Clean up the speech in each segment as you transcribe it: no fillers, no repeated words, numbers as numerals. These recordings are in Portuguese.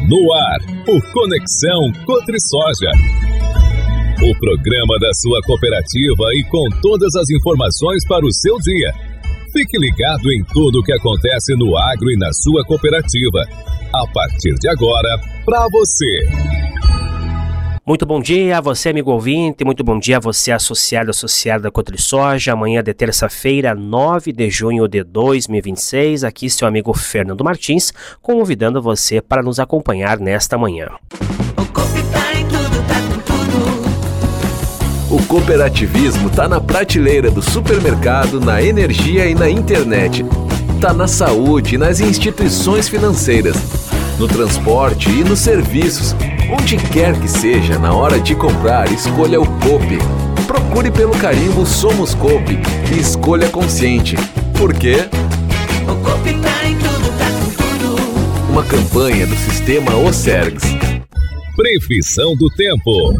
No ar, o Conexão Cotrisoja. O programa da sua cooperativa e com todas as informações para o seu dia. Fique ligado em tudo o que acontece no agro e na sua cooperativa. A partir de agora, para você. Muito bom dia a você, amigo ouvinte, muito bom dia a você, associado da Cotrisoja. Amanhã de terça-feira, 9 de junho de 2026, aqui seu amigo Fernando Martins, convidando você para nos acompanhar nesta manhã. O Coop tá em tudo, tá com tudo. O cooperativismo tá na prateleira do supermercado, na energia e na internet. Tá na saúde e nas instituições financeiras, no transporte e nos serviços. Onde quer que seja, na hora de comprar, escolha o Coop. Procure pelo carimbo Somos Coop e escolha consciente. Por quê? O Coop tá em tudo, tá com tudo. Uma campanha do Sistema Osergs. Previsão do tempo.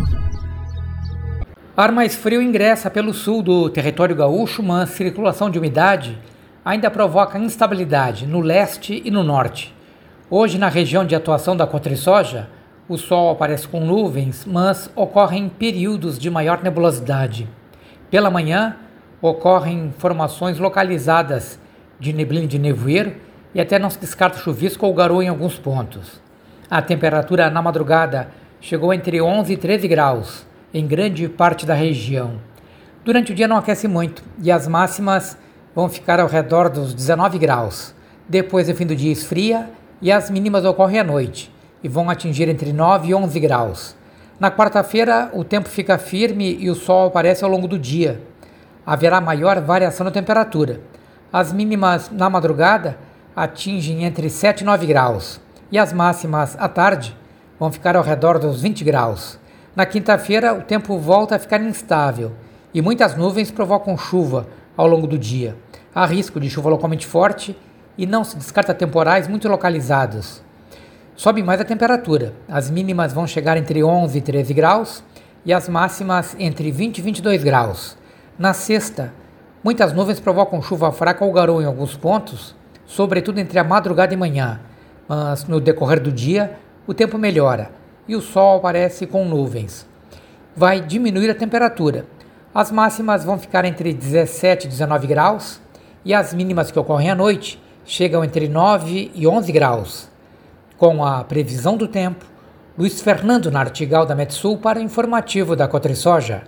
Ar mais frio ingressa pelo sul do território gaúcho, mas circulação de umidade ainda provoca instabilidade no leste e no norte. Hoje, na região de atuação da Cotrisoja, o sol aparece com nuvens, mas ocorrem períodos de maior nebulosidade. Pela manhã, ocorrem formações localizadas de neblina e de nevoeiro e até não se descarta chuvisco ou garoa em alguns pontos. A temperatura na madrugada chegou entre 11 e 13 graus em grande parte da região. Durante o dia não aquece muito e as máximas vão ficar ao redor dos 19 graus. Depois, no fim do dia, esfria e as mínimas ocorrem à noite e vão atingir entre 9 e 11 graus. Na quarta-feira, o tempo fica firme e o sol aparece ao longo do dia. Haverá maior variação na temperatura. As mínimas na madrugada atingem entre 7 e 9 graus e as máximas à tarde vão ficar ao redor dos 20 graus. Na quinta-feira, o tempo volta a ficar instável e muitas nuvens provocam chuva ao longo do dia. Há risco de chuva localmente forte e não se descarta temporais muito localizados. Sobe mais a temperatura. As mínimas vão chegar entre 11 e 13 graus e as máximas entre 20 e 22 graus. Na sexta, muitas nuvens provocam chuva fraca ou garoa em alguns pontos, sobretudo entre a madrugada e manhã. Mas no decorrer do dia, o tempo melhora e o sol aparece com nuvens. Vai diminuir a temperatura. As máximas vão ficar entre 17 e 19 graus e as mínimas que ocorrem à noite chegam entre 9 e 11 graus. Com a previsão do tempo, Luiz Fernando Nartigal da Metsul para o informativo da Cotrisoja.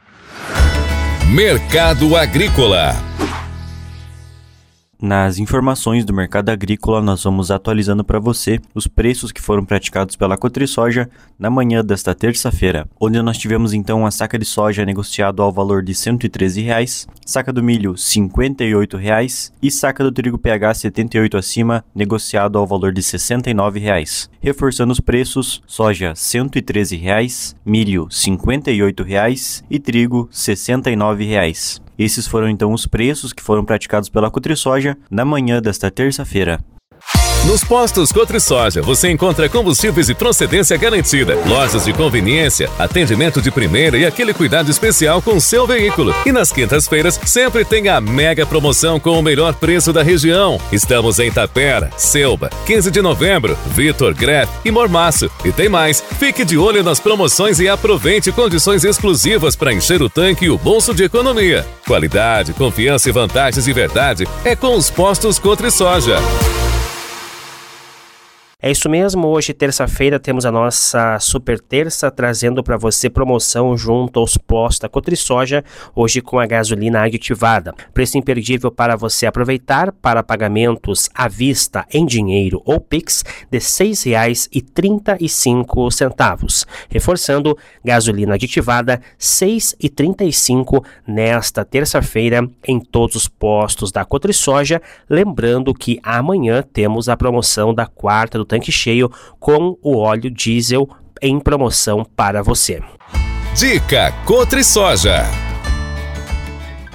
Mercado Agrícola. Nas informações do mercado agrícola, nós vamos atualizando para você os preços que foram praticados pela Cotrisoja na manhã desta terça-feira, onde nós tivemos então a saca de soja negociado ao valor de R$ 113,00, saca do milho R$ 58,00 e saca do trigo PH 78 acima negociado ao valor de R$ 69,00. Reforçando os preços, soja R$ 113,00, milho R$ 58,00 e trigo R$ 69,00. Esses foram então os preços que foram praticados pela Cotrisoja na manhã desta terça-feira. Nos postos Cotrisoja você encontra combustíveis de procedência garantida, lojas de conveniência, atendimento de primeira e aquele cuidado especial com o seu veículo. E nas quintas-feiras sempre tem a mega promoção com o melhor preço da região. Estamos em Tapera, Selba, 15 de novembro, Vitor, Greff e Mormaço. E tem mais, fique de olho nas promoções e aproveite condições exclusivas para encher o tanque e o bolso de economia. Qualidade, confiança e vantagens de verdade é com os postos Cotrisoja. É isso mesmo, hoje terça-feira temos a nossa super terça trazendo para você promoção junto aos postos da Cotrisoja, hoje com a gasolina aditivada. Preço imperdível para você aproveitar para pagamentos à vista em dinheiro ou Pix de R$ 6,35. Reforçando, gasolina aditivada R$ 6,35 nesta terça-feira em todos os postos da Cotrisoja. Lembrando que amanhã temos a promoção da quarta do tanque cheio com o óleo diesel em promoção para você. Dica Cotrisoja.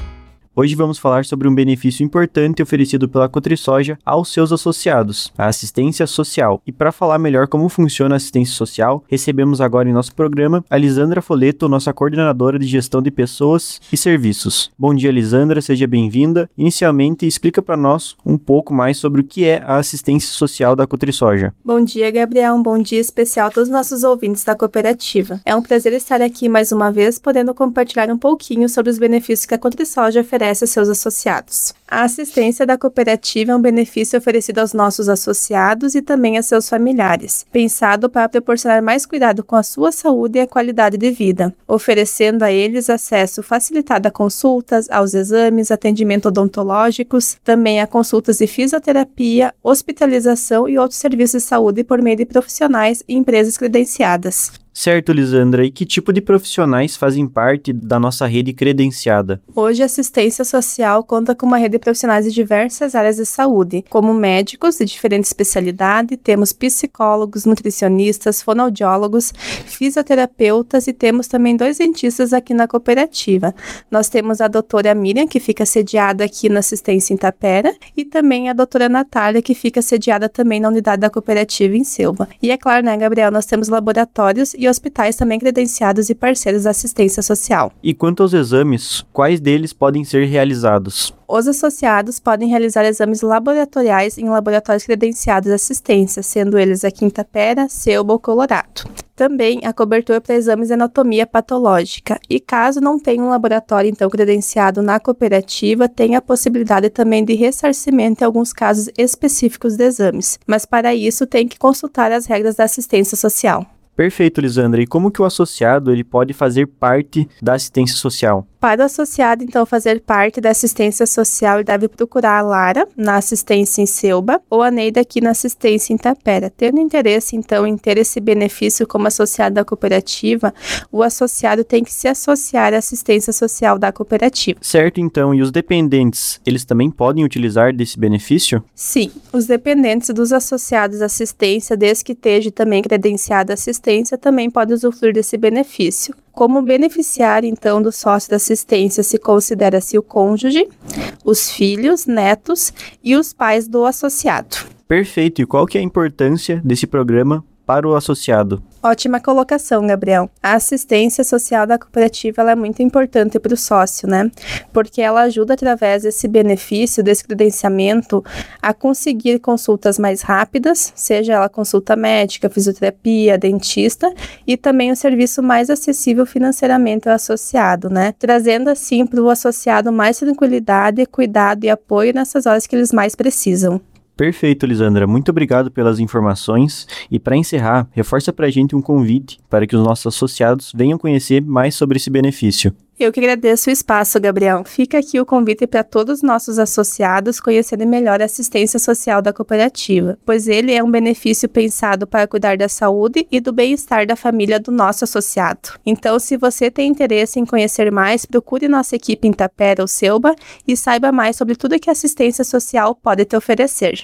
Hoje vamos falar sobre um benefício importante oferecido pela Cotrisoja aos seus associados, a assistência social. E para falar melhor como funciona a assistência social, recebemos agora em nosso programa a Lisandra Foleto, nossa coordenadora de gestão de pessoas e serviços. Bom dia, Lisandra, seja bem-vinda. Inicialmente, explica para nós um pouco mais sobre o que é a assistência social da Cotrisoja. Bom dia, Gabriel. Um bom dia especial a todos os nossos ouvintes da cooperativa. É um prazer estar aqui mais uma vez, podendo compartilhar um pouquinho sobre os benefícios que a Cotrisoja oferece aos seus associados. A assistência da cooperativa é um benefício oferecido aos nossos associados e também a seus familiares, pensado para proporcionar mais cuidado com a sua saúde e a qualidade de vida, oferecendo a eles acesso facilitado a consultas, aos exames, atendimento odontológicos, também a consultas de fisioterapia, hospitalização e outros serviços de saúde por meio de profissionais e empresas credenciadas. Certo, Lisandra. E que tipo de profissionais fazem parte da nossa rede credenciada? Hoje, a assistência social conta com uma rede de profissionais de diversas áreas de saúde, como médicos de diferente especialidade, temos psicólogos, nutricionistas, fonoaudiólogos, fisioterapeutas e temos também 2 dentistas aqui na cooperativa. Nós temos a doutora Miriam, que fica sediada aqui na assistência em Tapera, e também a doutora Natália, que fica sediada também na unidade da cooperativa em Silva. E é claro, né, Gabriel, nós temos laboratórios e hospitais também credenciados e parceiros da assistência social. E quanto aos exames, quais deles podem ser realizados? Os associados podem realizar exames laboratoriais em laboratórios credenciados de assistência, sendo eles aqui em Tapera, Selba ou Colorado. Também a cobertura para exames de anatomia patológica. E caso não tenha um laboratório, então, credenciado na cooperativa, tem a possibilidade também de ressarcimento em alguns casos específicos de exames. Mas para isso tem que consultar as regras da assistência social. Perfeito, Lisandra. E como que o associado ele pode fazer parte da assistência social? Para o associado, então, fazer parte da assistência social, ele deve procurar a Lara, na assistência em Selba, ou a Neida aqui na assistência em Tapera. Tendo interesse, então, em ter esse benefício como associado da cooperativa, o associado tem que se associar à assistência social da cooperativa. Certo, então. E os dependentes, eles também podem utilizar desse benefício? Sim, os dependentes dos associados à assistência, desde que esteja também credenciado à assistência, também podem usufruir desse benefício. Como beneficiário, então, do sócio da assistência se considera-se o cônjuge, os filhos, netos e os pais do associado. Perfeito. E qual que é a importância desse programa para o associado? Ótima colocação, Gabriel. A assistência social da cooperativa ela é muito importante para o sócio, né? Porque ela ajuda, através desse benefício, desse credenciamento, a conseguir consultas mais rápidas, seja ela consulta médica, fisioterapia, dentista, e também um serviço mais acessível financeiramente ao associado, né? Trazendo, assim, para o associado mais tranquilidade, cuidado e apoio nessas horas que eles mais precisam. Perfeito, Lisandra. Muito obrigado pelas informações. E para encerrar, reforça para a gente um convite para que os nossos associados venham conhecer mais sobre esse benefício. Eu que agradeço o espaço, Gabriel. Fica aqui o convite para todos os nossos associados conhecerem melhor a assistência social da cooperativa, pois ele é um benefício pensado para cuidar da saúde e do bem-estar da família do nosso associado. Então, se você tem interesse em conhecer mais, procure nossa equipe em Tapera ou Selba e saiba mais sobre tudo que a assistência social pode te oferecer.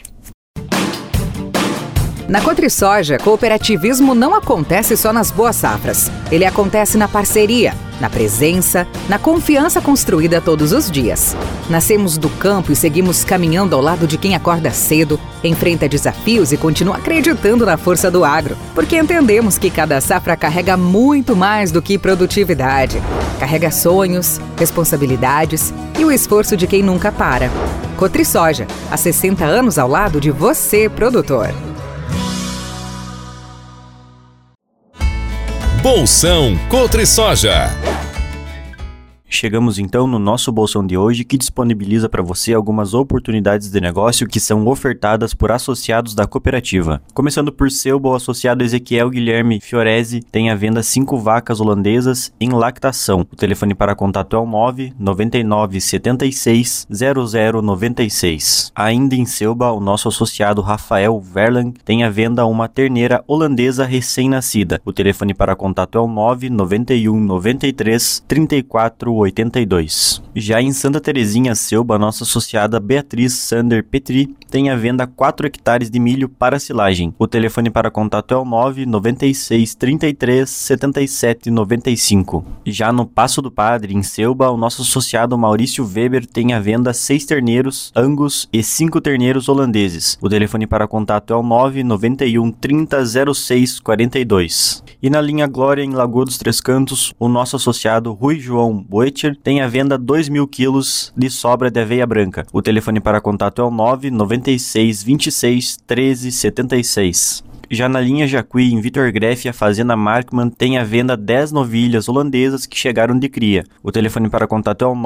Na Cotrisoja, cooperativismo não acontece só nas boas safras. Ele acontece na parceria, na presença, na confiança construída todos os dias. Nascemos do campo e seguimos caminhando ao lado de quem acorda cedo, enfrenta desafios e continua acreditando na força do agro, porque entendemos que cada safra carrega muito mais do que produtividade. Carrega sonhos, responsabilidades e o esforço de quem nunca para. Cotrisoja, há 60 anos ao lado de você, produtor. Bolsão Cotrisoja. Chegamos então no nosso bolsão de hoje, que disponibiliza para você algumas oportunidades de negócio que são ofertadas por associados da cooperativa. Começando por Selba, o associado Ezequiel Guilherme Fiorese tem à venda 5 vacas holandesas em lactação. O telefone para contato é o 999 76 0096. Ainda em Selba, o nosso associado Rafael Verlang tem à venda uma terneira holandesa recém-nascida. O telefone para contato é o 991 93 34 0082. Já em Santa Terezinha, Selba, nossa associada Beatriz Sander Petri tem à venda 4 hectares de milho para silagem. O telefone para contato é o 996 33 77 95. Já no Passo do Padre, em Selba, o nosso associado Maurício Weber tem à venda 6 terneiros Angus e 5 terneiros holandeses. O telefone para contato é o 991 30 06 42. E na linha Glória, em Lagoa dos Três Cantos, o nosso associado Rui João Boetcher tem à venda 2.000 quilos de sobra de aveia branca. O telefone para contato é o 996 26 13 76. Já na linha Jacuí, em Vitor Greff, a Fazenda Markman tem à venda 10 novilhas holandesas que chegaram de cria. O telefone para contato é o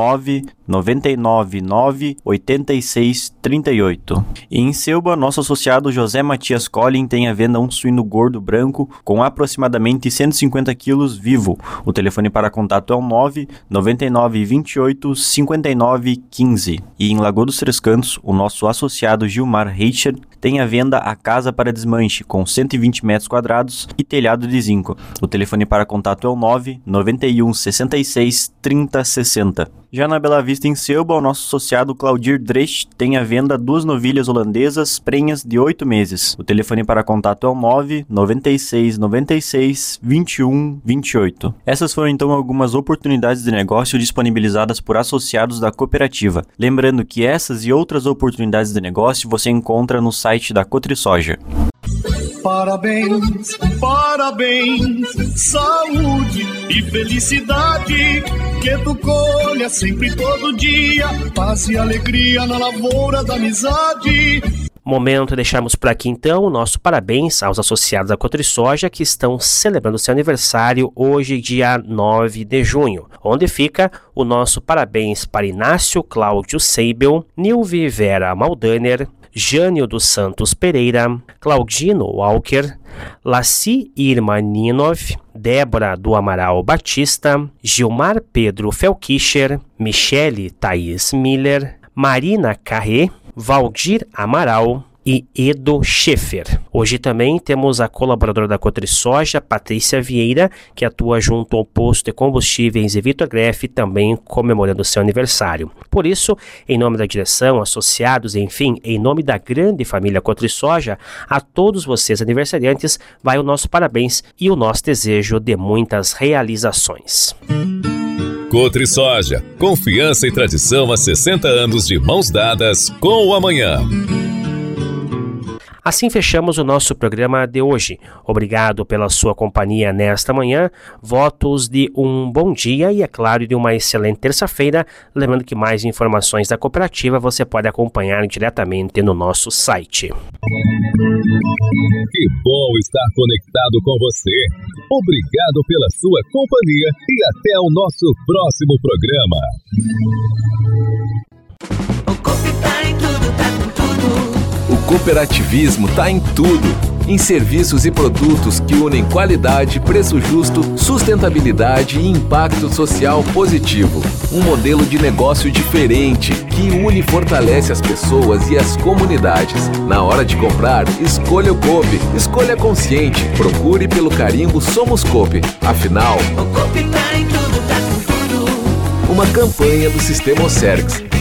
999 9 86 38. E em Selba, nosso associado José Matias Collin tem à venda um suíno gordo branco com aproximadamente 150 quilos vivo. O telefone para contato é o 999 28 59 15. E em Lagoa dos Três Cantos, o nosso associado Gilmar Reicher tem à venda a casa para desmanche com 120 metros quadrados e telhado de zinco. O telefone para contato é o 991 66 30 60. Já na Bela Vista, em Selba, o nosso associado Claudir Dresch tem à venda 2 novilhas holandesas prenhas de 8 meses. O telefone para contato é o 996 96 21 28. Essas foram então algumas oportunidades de negócio disponibilizadas por associados da cooperativa. Lembrando que essas e outras oportunidades de negócio você encontra no site da CotriSoja. Parabéns, parabéns, saúde e felicidade, que tu colha sempre todo dia, paz e alegria na lavoura da amizade. Momento, deixamos por aqui então o nosso parabéns aos associados da CotriSoja que estão celebrando seu aniversário hoje, dia 9 de junho, onde fica o nosso parabéns para Inácio Cláudio Seibel, Nilve Vera Maldaner, Jânio dos Santos Pereira, Claudino Walker, Laci Irma Ninov, Débora do Amaral Batista, Gilmar Pedro Felkischer, Michele Thaís Miller, Marina Carré, Valdir Amaral e Edo Schaefer. Hoje também temos a colaboradora da CotriSoja, Patrícia Vieira, que atua junto ao posto de combustíveis e Vitor Greff, também comemorando seu aniversário. Por isso, em nome da direção, associados, enfim, em nome da grande família CotriSoja, a todos vocês aniversariantes, vai o nosso parabéns e o nosso desejo de muitas realizações. CotriSoja, confiança e tradição há 60 anos de mãos dadas com o amanhã. Assim fechamos o nosso programa de hoje. Obrigado pela sua companhia nesta manhã. Votos de um bom dia e, é claro, de uma excelente terça-feira. Lembrando que mais informações da cooperativa você pode acompanhar diretamente no nosso site. Que bom estar conectado com você. Obrigado pela sua companhia e até o nosso próximo programa. O Coop tá em tudo, tá com tudo. O cooperativismo está em tudo. Em serviços e produtos que unem qualidade, preço justo, sustentabilidade e impacto social positivo. Um modelo de negócio diferente que une e fortalece as pessoas e as comunidades. Na hora de comprar, escolha o Coop. Escolha consciente. Procure pelo carimbo Somos Coop. Afinal, O Coop tá em tudo, tá com tudo. uma campanha do Sistema Ocergs.